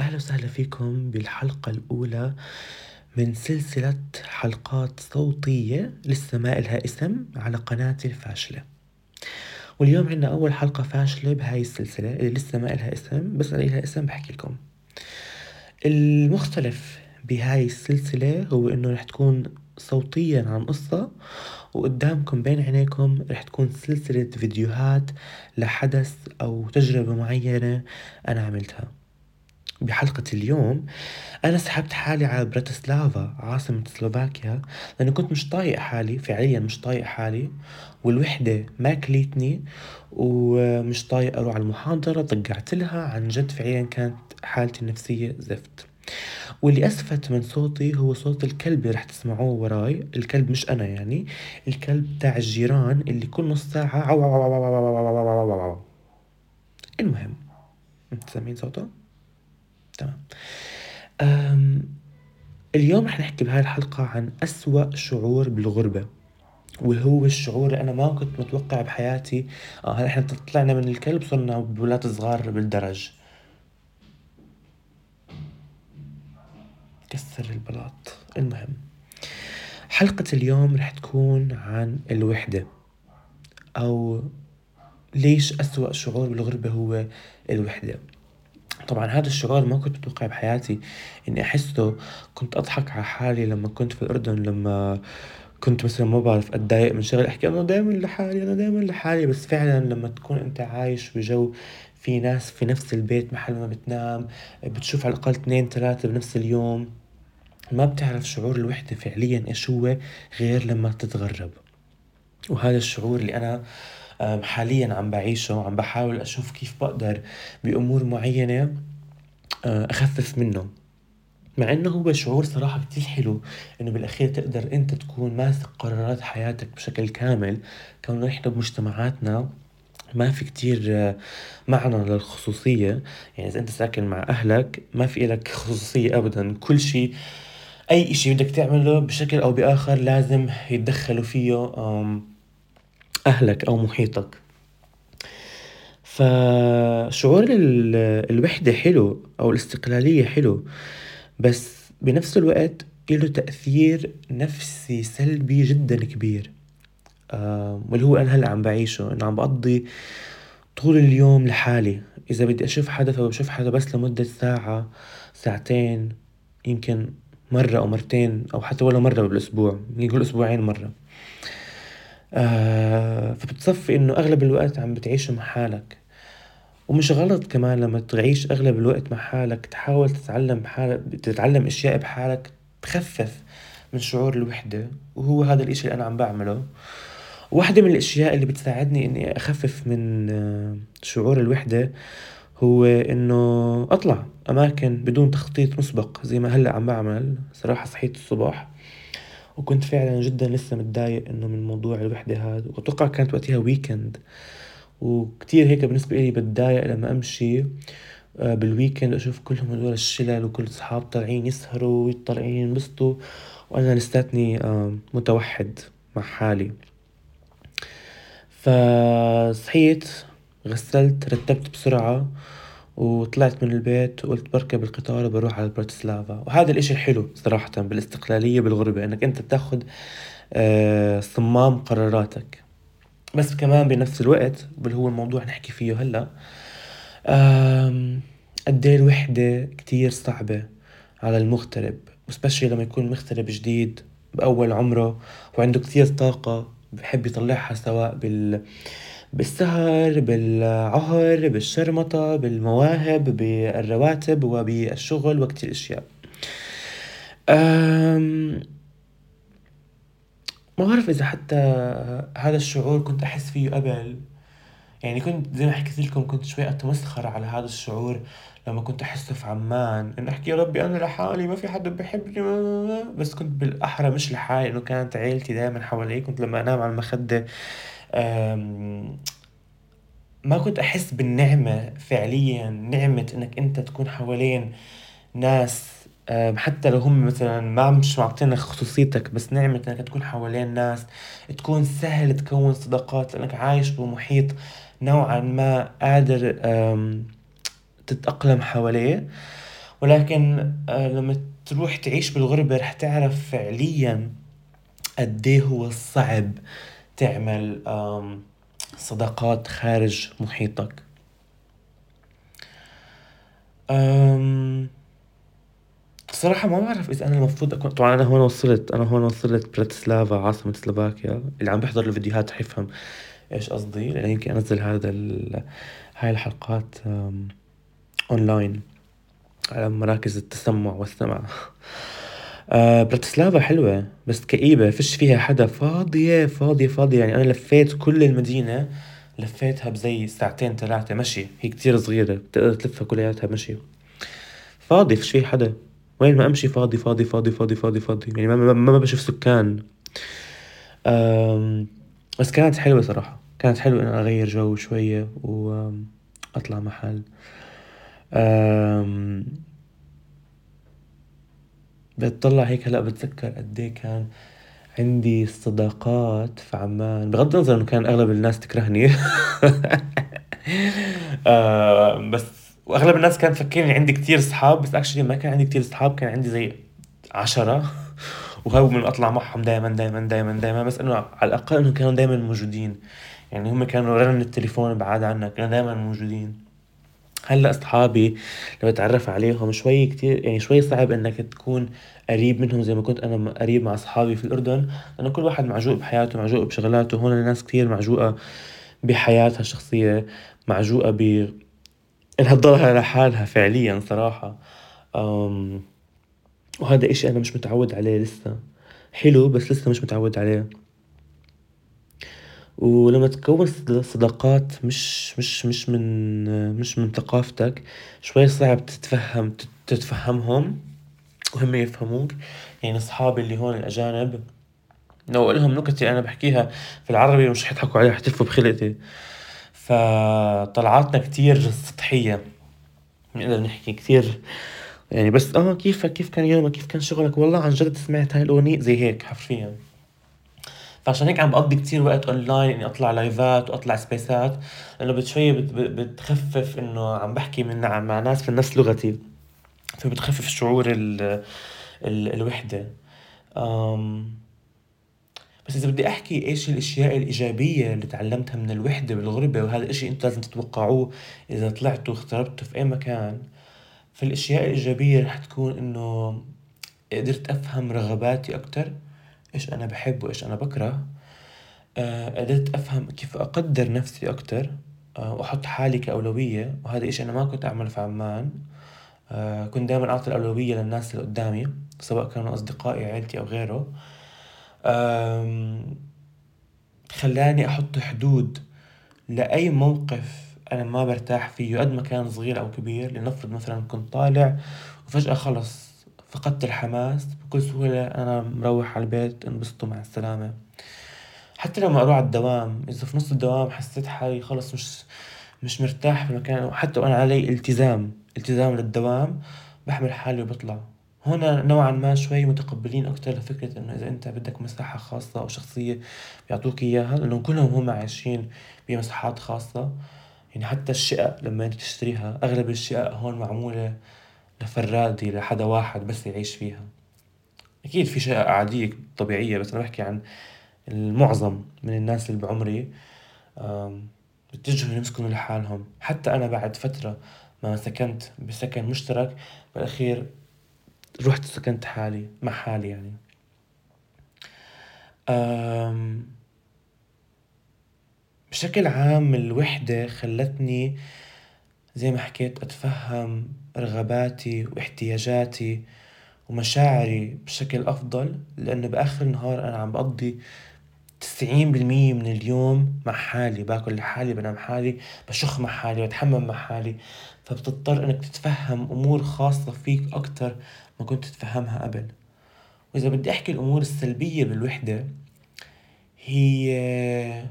أهلا وسهلا فيكم بالحلقة الأولى من سلسلة حلقات صوتية لسه ما إلها اسم على قناتي الفاشلة. واليوم عندنا أول حلقة فاشلة بهاي السلسلة اللي لسه ما إلها اسم، بس إلها اسم بحكي لكم. المختلف بهاي السلسلة هو إنه رح تكون صوتيا عن قصة، وقدامكم بين عينيكم رح تكون سلسلة فيديوهات لحدث أو تجربة معينة أنا عملتها. بحلقة اليوم أنا سحبت حالي على براتسلافا عاصمة سلوفاكيا، لأنه كنت مش طايق حالي، فعليا مش طايق حالي، والوحدة ما كليتني، ومش طايق أروح على المحاضرة. ضقعت لها عن جد، فعليا كانت حالتي النفسية زفت. واللي أسفت من صوتي هو صوت الكلب اللي رح تسمعوه وراي. الكلب مش أنا يعني، الكلب تاع الجيران اللي كل نص ساعة عو عو عو عو عو عو عو عو عو عو عو. المهم، انت سامعين صوته؟ تمام. أم اليوم رح نحكي بهاي الحلقة عن أسوأ شعور بالغربة، وهو الشعور اللي أنا ما كنت متوقع بحياتي. هلا إحنا طلعنا من الكلب صرنا بولاد صغار بالدرج. كسر البلاط. المهم، حلقة اليوم رح تكون عن الوحدة، أو ليش أسوأ شعور بالغربة هو الوحدة. طبعا هذا الشعور ما كنت متوقع بحياتي إني أحسه. كنت أضحك على حالي لما كنت في الأردن، لما كنت مثلا ما بعرف اتضايق من شغله احكي انا دائما لحالي انا دائما لحالي. بس فعلا لما تكون انت عايش بجو في ناس في نفس البيت محل ما بتنام، بتشوف على الاقل 2 3 بنفس اليوم، ما بتعرف شعور الوحدة فعليا ايش هو غير لما تتغرب. وهذا الشعور اللي انا حاليا عم بعيشه، عم بحاول اشوف كيف بقدر بامور معينة اخفف منه. مع انه هو شعور صراحة كتير حلو، انه بالاخير تقدر انت تكون ماسك قرارات حياتك بشكل كامل. كونه نحن بمجتمعاتنا ما في كتير معنى للخصوصية. يعني اذا انت ساكن مع اهلك ما في لك خصوصية ابدا. كل شيء، اي اشي بدك تعمله بشكل او باخر لازم يتدخلوا فيه اهلك او محيطك. فشعور الوحدة حلو او الاستقلالية حلو، بس بنفس الوقت له تأثير نفسي سلبي جدا كبير. واللي هو أنا هلأ عم بعيشه، إنه عم بقضي طول اليوم لحالي. إذا بدي أشوف حدا فبشوف حدا بس لمدة ساعة ساعتين، يمكن مرة أو مرتين، أو حتى ولا مرة بالأسبوع، يمكن كل أسبوعين مرة. فبتصفي إنه أغلب الوقت عم بتعيشه مع حالك. ومش غلط كمان لما تعيش أغلب الوقت مع حالك تحاول تتعلم أشياء بحالك تخفف من شعور الوحدة. وهو هذا الإشي اللي أنا عم بعمله. واحدة من الأشياء اللي بتساعدني إني أخفف من شعور الوحدة هو إنه أطلع أماكن بدون تخطيط مسبق، زي ما هلأ عم بعمل. صراحة صحيت الصبح وكنت فعلا جدا لسه متضايق إنه من موضوع الوحدة هذا، وأتوقع كانت وقتها ويكند، وكتير هيك بالنسبة لي بتضايق لما أمشي بالويكند أشوف كلهم هدول الشلل وكل أصحاب طالعين يسهروا وطالعين ينبسطوا، وأنا لساتني متوحد مع حالي. فصحيت، غسلت، رتبت بسرعة، وطلعت من البيت وقلت بركب القطار وبروح على براتسلافا. وهذا الاشي الحلو صراحة بالاستقلالية بالغربة، انك انت بتاخد صمام قراراتك. بس كمان بنفس الوقت اللي هو الموضوع نحكي فيه هلأ، قد ايه الوحدة كتير صعبة على المغترب، وسبشلي لما يكون مغترب جديد بأول عمره وعنده كتير طاقة بحب يطلعها، سواء بالسهر، بالعهر، بالشرمطة، بالمواهب، بالرواتب، وبالشغل، وكتير أشياء. أم... ما بعرف إذا حتى هذا الشعور كنت أحس فيه قبل. يعني كنت زي ما حكيت لكم كنت شوي أتمسخر على هذا الشعور لما كنت أحسه في عمان، إنه أحكي يا ربي أنا لحالي ما في حدا بحبني. بس كنت بالأحرى مش لحالي، إنه كانت عيلتي دائما حوالي. كنت لما أنام على المخدة أم، ما كنت أحس بالنعمة فعليا، نعمة إنك أنت تكون حوالين ناس حتى لو هم مثلا ما مش معطينك خصوصيتك، بس نعمة انك تكون حوالين ناس تكون سهل تكون صداقات، لانك عايش بمحيط نوعا ما قادر تتأقلم حواليه. ولكن لما تروح تعيش بالغربة رح تعرف فعليا قديه هو صعب تعمل صداقات خارج محيطك. بصراحة ما بعرف إذا أنا المفروض أكون، طبعا أنا هون وصلت براتسلافا عاصمة سلوفاكيا. اللي عم بيحضر الفيديوهات حيفهم إيش قصدي، لأن يمكن أنزل هاي الحلقات أونلاين على مراكز التسمع والسمع. براتسلافا حلوة بس كئيبة، فيش فيها حدا، فاضية فاضية فاضية. يعني أنا لفيت كل المدينة، لفيتها بزي ساعتين 3 مشي. هي كتير صغيرة، بتقدر تلفها كلياتها مشي. فاضي، فيش فيه حدا. وين ما أمشي فاضي فاضي فاضي فاضي فاضي فاضي، يعني ما بشوف سكان. أم بس كانت حلوة صراحة، كانت حلوة إن أغير جو شوية وأطلع محل. أم بتطلع هيك هلا بتذكر قد ايه كان عندي صداقات في عمان، بغض النظر انه كان اغلب الناس تكرهني. بس واغلب الناس كانت تفكرني عندي كتير صحاب، بس اكشلي ما كان عندي كتير صحاب، كان عندي زي 10. وهو من اطلع معهم دائما دائما دائما دائما، بس انه على الاقل انه كانوا دائما موجودين. يعني هم كانوا رن التليفون بعاد عنك، كانوا دائما موجودين. هلا اصحابي لما اتعرف عليهم شوي كتير، يعني شوي صعب انك تكون قريب منهم زي ما كنت انا قريب مع اصحابي في الاردن، لانه كل واحد معجوق بحياته، معجوق بشغلاته. هون الناس كتير معجوقة بحياتها الشخصية، معجوقة انها تضلها لحالها فعليا صراحة. أم... وهذا اشي انا مش متعود عليه لسه. حلو بس لسه مش متعود عليه. ولما تكون صداقات مش من ثقافتك، شوي صعب تتفهمهم وهم يفهموك. يعني أصحابي اللي هون الأجانب، لو لهم نكتة أنا بحكيها في العربي مش حيضحكوا عليها، حتلفوا بخلقتي. فطلعاتنا كتير سطحية، نقدر نحكي كتير يعني بس كيفك، كيف كان يومك، كيف كان شغلك، والله عن جد سمعت هاي الأغنية، زي هيك حرفيا. فعشان هيك عم بقضي كتير وقت اونلاين، اني اطلع لايفات واطلع سبيسات، لانه بشوية بتخفف انه عم بحكي مع ناس من نفس لغتي، فبتخفف شعور الوحدة. أم بس إذا بدي أحكي إيش الأشياء الإيجابية اللي تعلمتها من الوحدة بالغربة، وهذا الإشي أنتوا لازم تتوقعوه إذا طلعتوا واغتربتوا في أي مكان، فالأشياء الإيجابية رح تكون إنه قدرت أفهم رغباتي أكتر، إيش أنا بحب وإيش أنا بكره. قدرت أفهم كيف أقدر نفسي أكتر، وأحط حالي كأولوية، وهذا إشي أنا ما كنت أعمله في عمان. كنت دائما أعطي الأولوية للناس اللي قدامي، سواء كانوا أصدقائي عيلتي أو غيره. آم، خلاني أحط حدود لأي موقف أنا ما برتاح فيه، قد ما كان صغير أو كبير. لنفرض مثلا كنت طالع وفجأة خلص فقدت الحماس، بكل سهولة أنا مروح على البيت، انبسطوا مع السلامة. حتى لما أروح على الدوام، إذا في نص الدوام حسيت حالي خلص مش مرتاح في المكان، حتى وأنا علي التزام للدوام، بحمل حالي وبطلع. هنا نوعا ما شوي متقبلين أكتر لفكرة إنه إذا أنت بدك مساحة خاصة أو شخصية بيعطوك إياها، لأنه كلهم هم عايشين بمساحات خاصة. يعني حتى الشقق لما أنت تشتريها، أغلب الشقق هون معمولة لفرادي، لحدا واحد بس يعيش فيها. أكيد في شقق عادية طبيعية، بس أنا بحكي عن المعظم من الناس اللي بعمري بيتجهوا يسكنوا لحالهم. حتى أنا بعد فترة ما سكنت بسكن مشترك، بالأخير رحت سكنت حالي مع حالي يعني. أم بشكل عام الوحدة خلتني زي ما حكيت أتفهم رغباتي واحتياجاتي ومشاعري بشكل أفضل، لأنه بآخر النهار أنا عم بقضي 90% من اليوم مع حالي، باكل لحالي، بنام حالي، بشخ مع حالي، بتحمم مع حالي. فبتضطر انك تتفهم امور خاصة فيك اكتر ما كنت تتفهمها قبل. واذا بدي احكي الامور السلبية بالوحدة، هي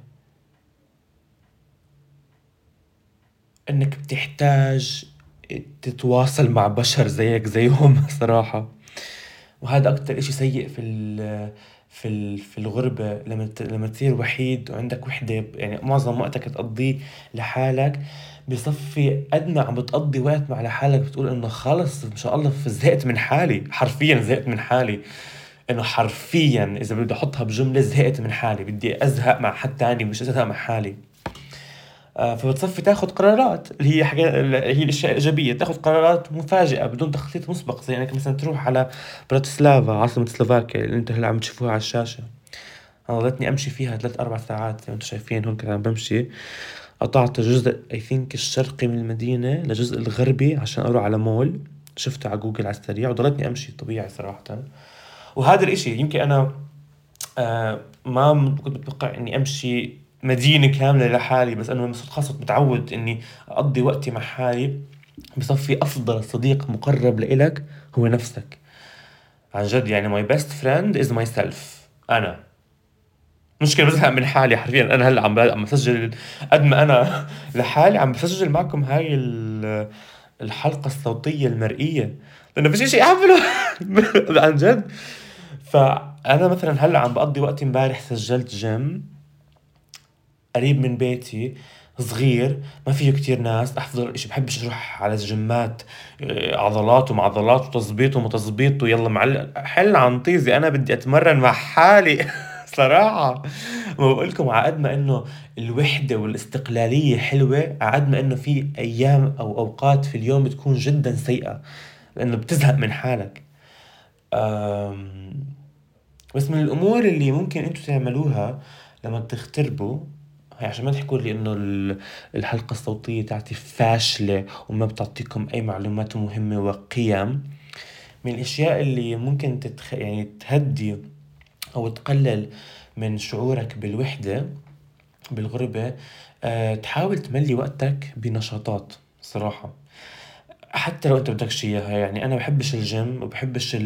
انك بتحتاج تتواصل مع بشر زيك زيهم. صراحة وهذا اكتر اشي سيء في الغربة لما تصير وحيد وعندك وحدة، يعني معظم وقتك تقضيه لحالك، بصفي قد ما عم بتقضي وقت مع لحالك بتقول انه خلص ان شاء الله زهقت من حالي، حرفيا زهقت من حالي. انه حرفيا اذا بدي احطها بجملة، زهقت من حالي، بدي ازهق مع حد تاني، مش ازهق مع حالي. فبتصفي تاخذ قرارات اللي هي حاجة، اللي هي الاشياء الايجابيه، تاخذ قرارات مفاجئه بدون تخطيط مسبق، زي انك مثلا تروح على براتسلافا عاصمه سلوفاكيا اللي انت هلا عم تشوفوها على الشاشه. انا ضليتني امشي فيها 3 4 ساعات زي ما انتم شايفين هون، كنت عم بمشي. قطعت جزء اي ثينك الشرقي من المدينه لجزء الغربي عشان اروح على مول، شفته على جوجل على السريع، وضليتني امشي طبيعي صراحه. وهذا الاشي يمكن انا ما كنت متوقع اني امشي مدينة كاملة لحالي، بس انه خلص متعود اني اقضي وقتي مع حالي. بصفي افضل صديق مقرب لإلك هو نفسك. عن جد يعني my best friend is myself. انا مشكلة بزهق من حالي حرفيا. انا هلا عم بسجل، قد ما انا لحالي عم بسجل معكم هاي الحلقة الصوتية المرئية، لانه فيش شيء اعمله. عن جد. فانا مثلا هلا عم بقضي وقتي، امبارح سجلت جيم قريب من بيتي، صغير، ما فيه كتير ناس. أحضر إشي، بحبش أروح على الجيمات عضلات ومعضلات وتظبيط ومتظبيط ويلا معلق حل عن طيزي. أنا بدي أتمرن مع حالي. صراحة ما بقولكم، عقد ما إنه الوحدة والاستقلالية حلوة، عقد ما إنه في أيام أو أوقات في اليوم بتكون جدا سيئة، لأنه بتزهق من حالك. أم، بس من الأمور اللي ممكن أنتوا تعملوها لما تغتربوا، هي عشان ما تحكوا لي إنه الحلقة الصوتية تاعتي فاشلة وما بتعطيكم أي معلومات مهمة وقيم. من الأشياء اللي ممكن يعني تهدي أو تقلل من شعورك بالوحدة بالغربة، تحاول تملي وقتك بنشاطات صراحة، حتى لو انت بدكش اياها. يعني انا بحبش الجيم وبحبش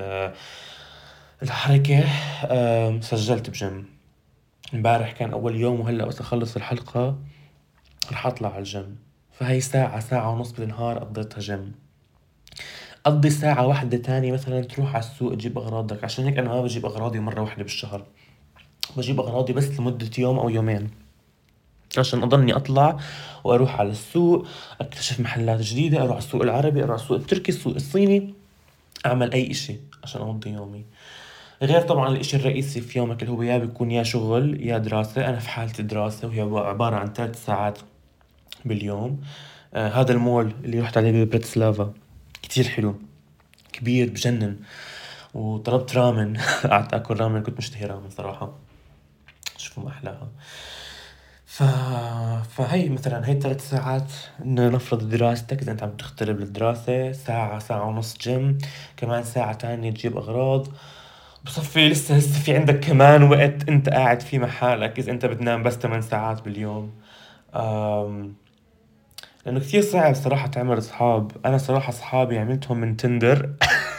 الحركة. سجلت بجيم امبارح، كان اول يوم، وهلا بس اخلص الحلقة رح اطلع على الجيم. فهي ساعة ساعة ونص بالنهار قضيتها جيم. قضي ساعة واحدة تاني مثلا تروح على السوق تجيب اغراضك. عشان هيك انا ما بجيب اغراضي مرة واحدة بالشهر، بجيب اغراضي بس لمدة يوم او يومين، عشان اضلني اطلع واروح على السوق، اكتشف محلات جديدة، اروح على السوق العربي، اروح على السوق التركي، السوق الصيني، اعمل اي اشي عشان اقضي يومي. غير طبعا الاشي الرئيسي في يومك اللي هو يا بيكون يا شغل يا دراسة. انا في حالة دراسة، وهي عبارة عن 3 ساعات باليوم. هذا المول اللي رحت عليه ببراتسلافا كتير حلو، كبير بجنن. وطلبت رامن. قعدت اكل رامن، كنت مشتهي رامن صراحة، شوفوا ما احلاها. ف... فهي مثلا هي 3 ساعات. نفرض دراستك، اذا انت عم تخترب للدراسة، ساعة ساعة ونص جيم، كمان ساعة تانية تجيب اغراض. بصفي لسه في عندك كمان وقت انت قاعد فيه مع حالك، اذا انت بتنام بس 8 ساعات باليوم. أم... لانه كثير صعب صراحة تعمل اصحاب. انا صراحة اصحابي عملتهم من تندر.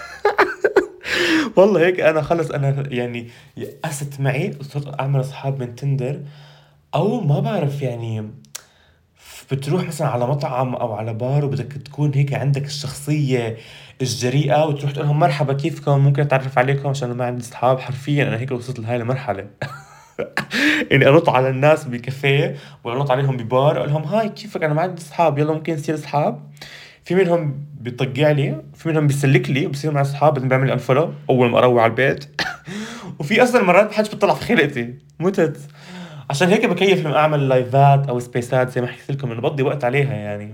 والله هيك انا خلص، انا يعني يأست معي وصرت اعمل اصحاب من تندر. او ما بعرف يعني، بتروح مثلا على مطعم او على بار وبدك تكون هيك عندك الشخصية الجريئة، وتروح تقول لهم مرحبا كيفكم، ممكن اتعرف عليكم، عشان ما عندي اصحاب. حرفيا انا هيك وصلت لهاي المرحلة. اني انط على الناس بكافيه ولا انط عليهم ببار، اقول لهم هاي كيفك، انا ما عندي اصحاب، يلا ممكن نصير اصحاب. في منهم بيطقع لي، في منهم بيسلك لي وبصير مع اصحاب، بعدين بيعمل انفولو اول ما اروح على البيت. وفي اصلا مرات بحاجة بتطلع في خلقتي متت. عشان هيك بكيف لما اعمل لايفات او سبيسات زي ما حكيت لكم، انه بقضي وقت عليها يعني.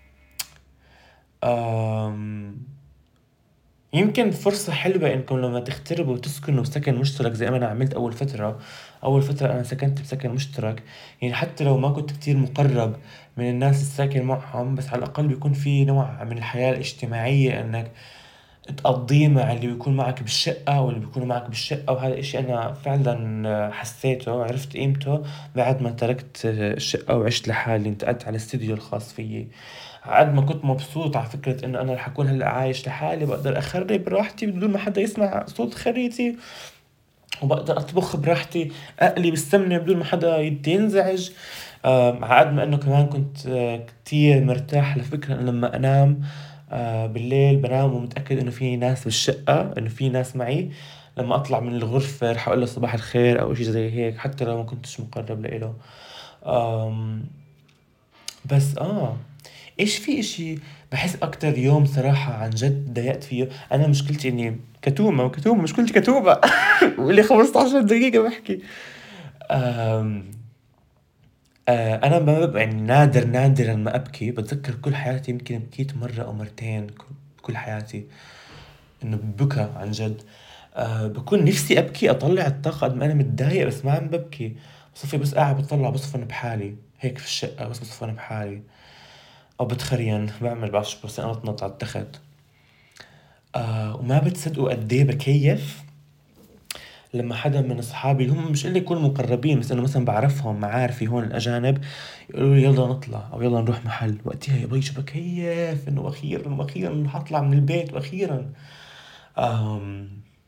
أم... يمكن فرصة حلوة انكم لما تغتربوا وتسكنوا بسكن مشترك زي ما انا عملت اول فترة. اول فترة انا سكنت بسكن مشترك، يعني حتى لو ما كنت كتير مقرب من الناس الساكن معهم، بس على الاقل بيكون في نوع من الحياة الاجتماعية انك تقضيه مع اللي بيكون معك بالشقة واللي بيكونوا معك بالشقة. وهذا الاشي انا فعلا حسيته، عرفت قيمته بعد ما تركت الشقة وعشت لحالي، انتقلت على الاستديو الخاص فيي. عاد ما كنت مبسوط على فكرة انه انا رح اكون هلا عايش لحالي، بقدر اخرب براحتي بدون ما حدا يسمع صوت خريتي، وبقدر اطبخ براحتي، اقلي بالسمنة بدون ما حدا ينزعج. على قد ما انه كمان كنت كتير مرتاح لفكرة إنه لما انام بالليل بنام ومتأكد إنه في ناس بالشقة، إنه في ناس معي. لما أطلع من الغرفة رح أقول له صباح الخير أو إشي زي هيك، حتى لو ما كنتش مقرب لإله. آم، بس إيش في إشي بحس أكتر يوم صراحة عن جد ضايقت فيه. أنا مشكلتي إني كتومة مشكلتي كتومة. واللي 15 دقيقة بحكي. آم، أنا ما يعني نادرا ما أبكي. بتذكر كل حياتي يمكن بكيت مرة أو مرتين كل حياتي، إنه بكى عن جد. بكون نفسي أبكي أطلع الطاقة قد ما أنا متضايق، بس ما عم ببكي. بصفي بس قاعد بطلع بصفن بحالي هيك في الشقة، بس بصفن بحالي أو بتخرين بعرف شو، بس أنا بتنط على التخت. وما بتصدقوا قد إيه بكيف لما حدا من أصحابي اللي هم مش اللي يكونوا مقربين، بس إنه مثلا بعرفهم معارفي هون الأجانب، يقولوا لي يلا نطلع أو يلا نروح محل. وقتها يا بيش بكيف إنه أخيرا حطلع من البيت وأخيرا. آم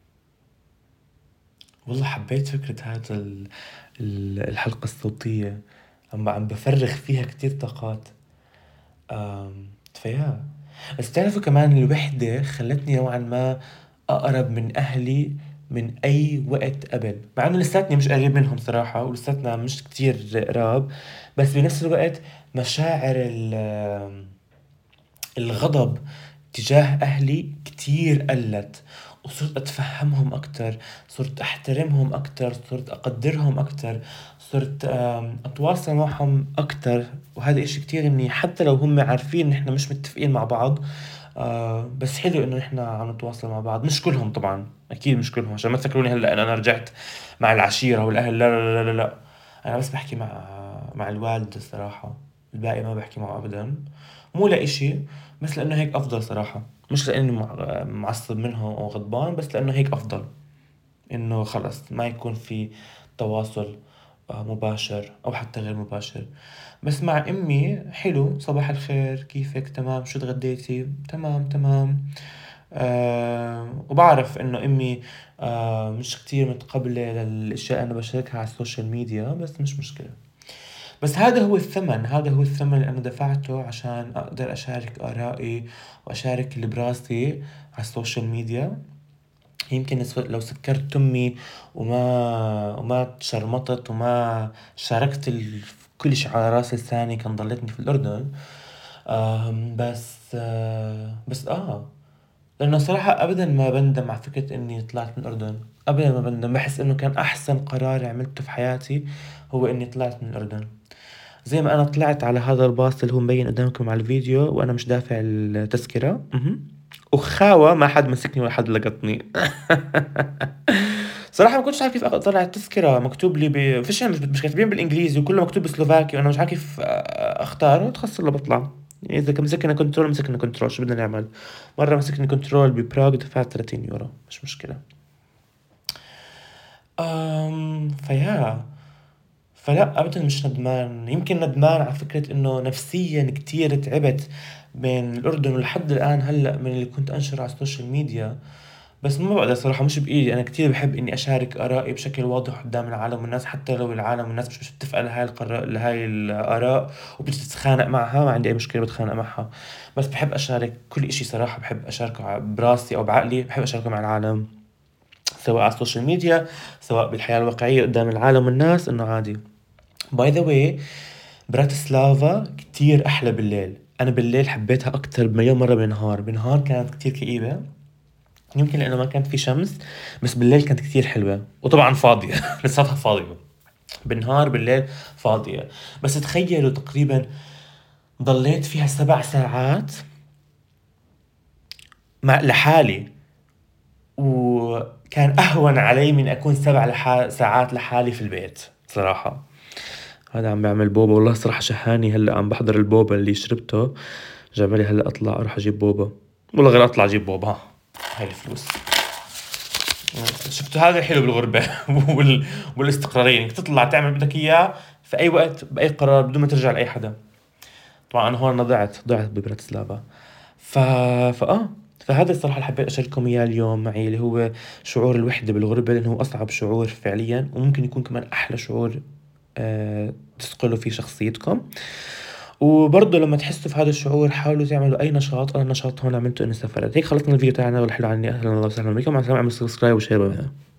والله حبيت فكرة هذا الحلقة الصوتية، عم بفرغ فيها كتير طاقات. فيا بس تعرفوا كمان الوحدة خلتني نوعا ما أقرب من أهلي من أي وقت قبل، مع إنه لساتني مش قريب منهم صراحة، ولساتنا مش كتير قراب. بس بنفس الوقت مشاعر الغضب تجاه أهلي كتير قلت، وصرت أتفهمهم أكتر، صرت أحترمهم أكتر، صرت أقدرهم أكتر، صرت أتواصل معهم أكتر. وهذا إشي كتير منيح، حتى لو هم عارفين إحنا مش متفقين مع بعض. بس حلو إنه إحنا عم نتواصل مع بعض. مش كلهم طبعا، أكيد مش كلهم، عشان ما تفكروني هلأ إن أنا رجعت مع العشيرة والأهل. لا لا لا لا لا. أنا بس بحكي مع الوالد الصراحة، الباقي ما بحكي معه أبدا. مو لإشي، بس لأنه هيك أفضل صراحة. مش لأني معصب منهم أو غضبان، بس لأنه هيك أفضل. إنه خلص ما يكون في تواصل مباشر أو حتى غير مباشر. بس مع أمي حلو، صباح الخير كيفك، تمام، شو تغديتي، تمام تمام. وبعرف إنه أمي مش كتير متقبلة للأشياء أنا بشاركها على السوشيال ميديا، بس مش مشكلة. بس هذا هو الثمن اللي أنا دفعته عشان أقدر أشارك آرائي وأشارك اللي براسي على السوشيال ميديا. يمكن لو سكرت تمي وما تشرمطت وما شاركت كل شيء على راس لساني كان ضلتني في الأردن. بس لأنه صراحة أبدا ما بندم على فكرة إني طلعت من الأردن. أبدا ما بندم، بحس إنه كان أحسن قرار عملته في حياتي هو إني طلعت من الأردن. زي ما أنا طلعت على هذا الباص اللي هو مبين قدامكم على الفيديو وأنا مش دافع التذكرة. وخاوة ما حد مسكني ولا حد لقطني. صراحة ما كنتش عارف كيف أطلع التذكرة. مكتوب لي فيش، مش كاتبين بالإنجليزي وكله مكتوب بسلوفاكي، وأنا مش عارف كيف أختار. تخصص اللي بطلع يعني. إذا كان مسكنا كنترول شو بدنا نعمل. مرة مسكني كنترول ببراغ دفعت 30 يورو، مش مشكلة. فيا فلا ابدا مش ندمان. يمكن ندمان على فكرة انه نفسيا كتير تعبت بين الاردن ولحد الان هلا من اللي كنت انشر على السوشيال ميديا. بس ما بقدر صراحة، مش بايدي. انا كتير بحب اني اشارك ارائي بشكل واضح قدام العالم والناس، حتى لو العالم والناس مش متفقة لهاي الاراء وبتتخانق معها، ما عندي اي مشكلة بتخانق معها. بس بحب اشارك كل اشي صراحة، بحب اشاركه براسي او بعقلي، بحب اشاركه مع العالم، سواء على السوشيال ميديا سواء بالحياة الواقعية قدام العالم والناس. انه عادي. باي ذا واي، براتسلافا كتير أحلى بالليل. أنا بالليل حبيتها أكتر بمليون مرة. بالنهار كانت كتير كئيبة، يمكن لأنه ما كانت في شمس. بس بالليل كانت كتير حلوة، وطبعا فاضية. لساتها فاضية. بالليل فاضية. بس تخيلوا تقريبا ضليت فيها 7 ساعات لحالي، وكان أهون علي من أكون 7 ساعات لحالي في البيت صراحة. هذا عم بيعمل بوبا والله صراحة شهاني. هلا عم بحضر البوبا اللي شربته، جابلي هلا اطلع اروح اجيب بوبا. والله غير اطلع اجيب بوبا. هاي الفلوس. شفتوا هذا حلو بالغربة. والاستقرارية انك تطلع تعمل بدك اياه في اي وقت باي قرار بدون ما ترجع لاي حدا. طبعا انا هون أنا ضعت ببراتسلافا. ف... فاه فهذا الصراحة اللي حبيت أشارككم إياه اليوم معي، اللي هو شعور الوحدة بالغربة، لأنه هو أصعب شعور فعليا، وممكن يكون كمان أحلى شعور تثقلوا فيه شخصيتكم. وبرضه لمّا تحسّوا في هذا الشعور حاولوا تعملوا أي نشاط، أنا نشاط هون عملته إني سافرت. هيك خلصنا الفيديو تاعنا والحلو عني، أهلًا وسهلًا بكم، مع السلامة، اعمل سبسكرايب وشير.